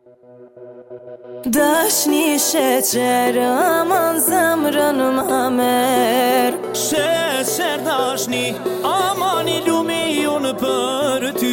Dashni sheqer, aman zemrën ma merr. Sheqer dashni, aman I lumi unë për ty.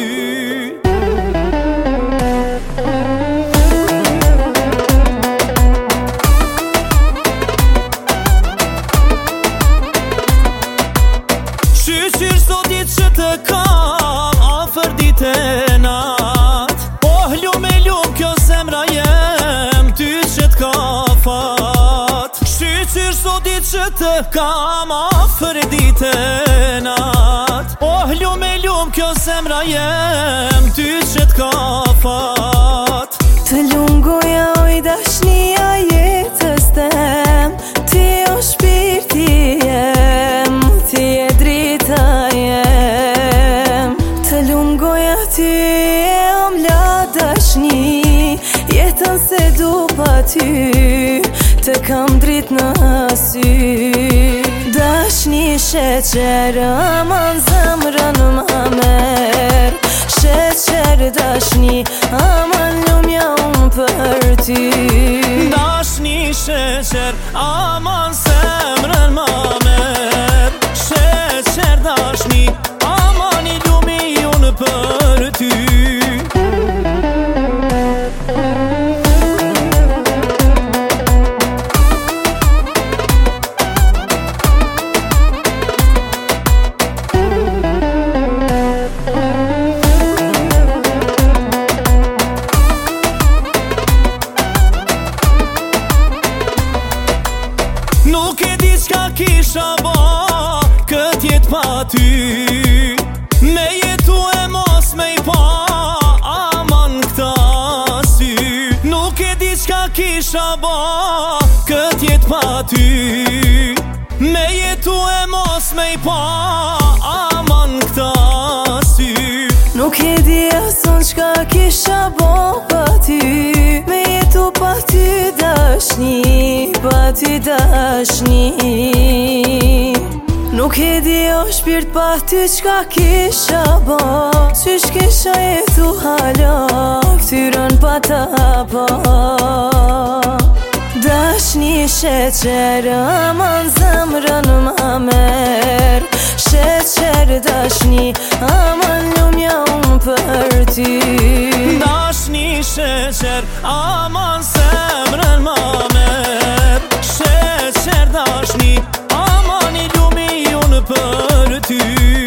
Shqyr sotit që të kam afer dite nat. Oh lume kjo zemra jem ty që t'ka fat. Shqyr sotit që të kam afer dite nat. Oh lume kjo zemra jem ty që t'ka fat. Të lungoja oj dashnia jetës tem. Ti o shpirti jem, ti e drita jem. Të lungoja ty e om la dashni. Jetën se du pa ty, të kam drit në sy. Dashni sheqer, aman zemrën ma merr. Sheqer dashni, aman lumja unë për ty. Dashni sheqer, aman zemrën ma merr. Sheqer dashni, aman I lumi unë për ty. Nuk e di qka kisha ba kët jet pa ty. Me jetu e mos me I pa aman këta sy. Nuk e di qka kisha ba kët jet pa ty. Me jetu e mos me I pa aman këta sy. Nuk e di asun qka kisha bo pa ty. Me jetu pa ty dashni, pa ty dashni. Nuk e di o shpirt pa ty qka kisha bo. Qysh kisha jetu hala, ftyrën pa ta pa. Dashni sheqer, aman zemrën ma merr. Sheqer dashni, aman lumja unë për ty. Dashni sheqer, aman zemrën ma merr. Sheqer dashni, aman I lumi unë për ty.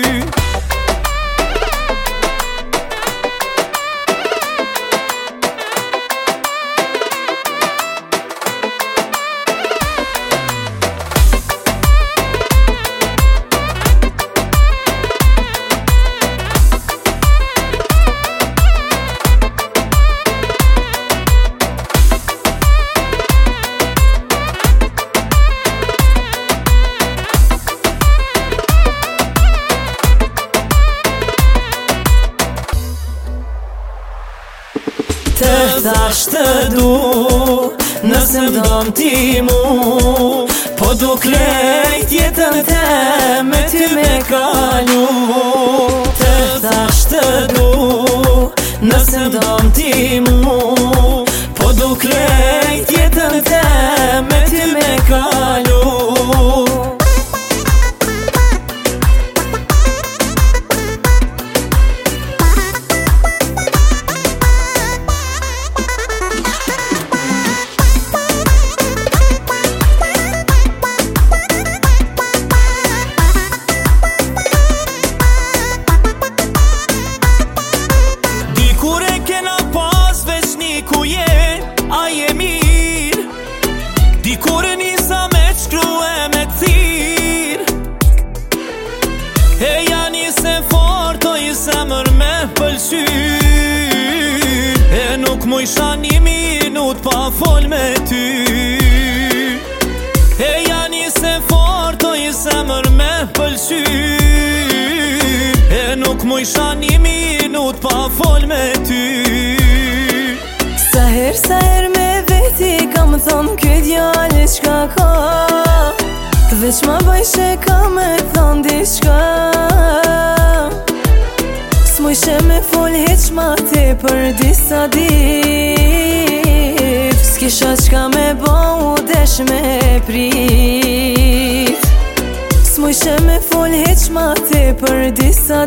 Të thash të du, nëse m'don ti mu. Po du krejt jetën te me ty me kalu. Të thash të du, nëse m'don ti mu. Po du krejt jetën te me ty me kalu. Ku je, a je mirë. Dikur e nisa me qkrue me thirë. E ja nise fort o I zemër me pëlqy. E nuk mu isha 1 minut pa fol me ty. E ja nise fort o I zemër me pëlqy. E nuk mu isha 1 minut pa fol me ty. Sa her me veti kam thon këtë djallë qka ka. Veç ma bajshe ka me thon diçka. S'mujshe me fol heq ma te për disa dit. S'kisha qka me bo u desh me prit, s'mujshe me fol heq ma te për disa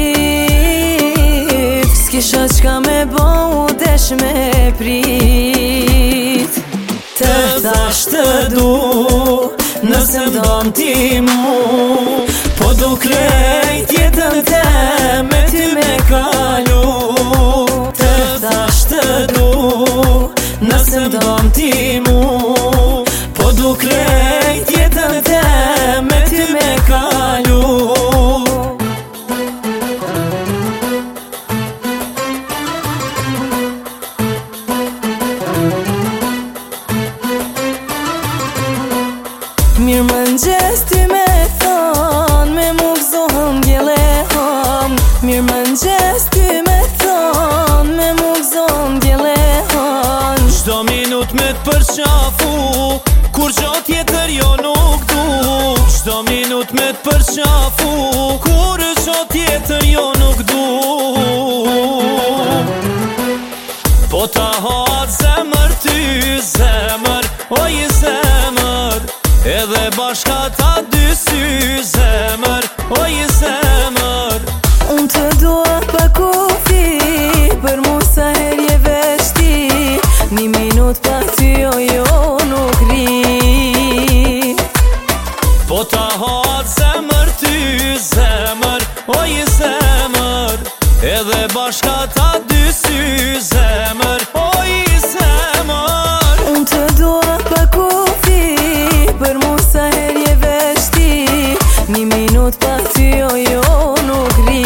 dit. S'kisha qka me bo u desh me prit. Të thash të du, nëse m'don ti mu, po du krejt jetën te me ty me kalu. Të thash të du, nëse m'don ti mu, po du krejt jetën te me ty me kalu. Mirë më n'gjes ty me thon, me mu gëzohëm gjelehan. Mirë më n'gjes ty me thon, me mu gëzohëm gjelehan. Çdo minut me t'përqafu, kur gjo tjetër jo nuk du. Çdo minut me t'përqafu, kur gjo tjetër jo nuk du. Po ta hat zemër ty, zemër, oj zemër, edhe bashka ta dy sy, zemër, oj zemër. Unë të dua pa kufi, për mu sa her je veshti, një minut pa ty o jo nuk ri. Po ta hat zemër ty, zemër, oj zemër, edhe bashka ta dy sy, zemër, oj zemër. Unë të dua pa kufi, për mu sa her je veshti, një minut pa ty o jo nuk ri.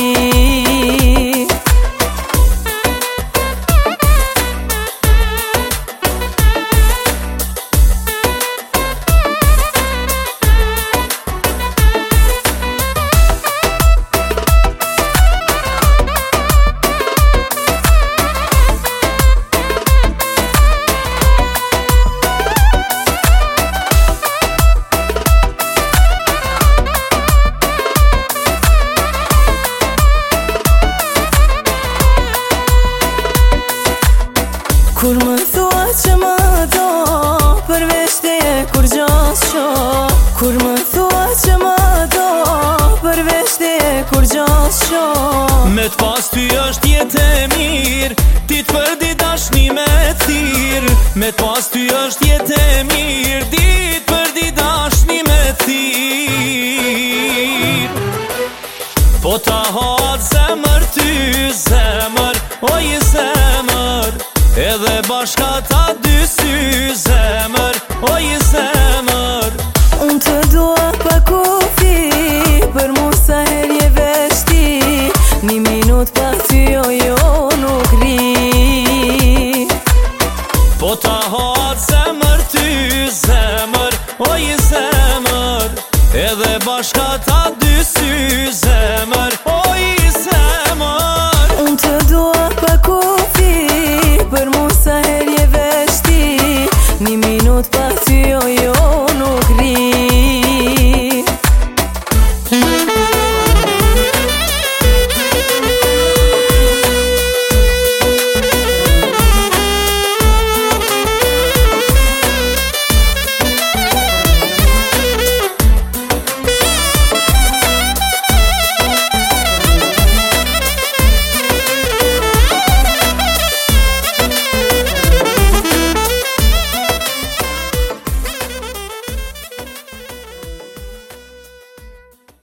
Kur më thua që më do, përveç teje kur gjas qo. Kur më thua që më do, përveç teje kur gjas qo. Me t'pas ty është jetë e mirë, ti t'përdi dashni me thirë. Me t'pas ty është jetë e mirë, ti t'përdi dashni me thirë. Po ta hat zemër ty, zemër, oj zemër, edhe bashka ta dy sy, zemër, oj zemër.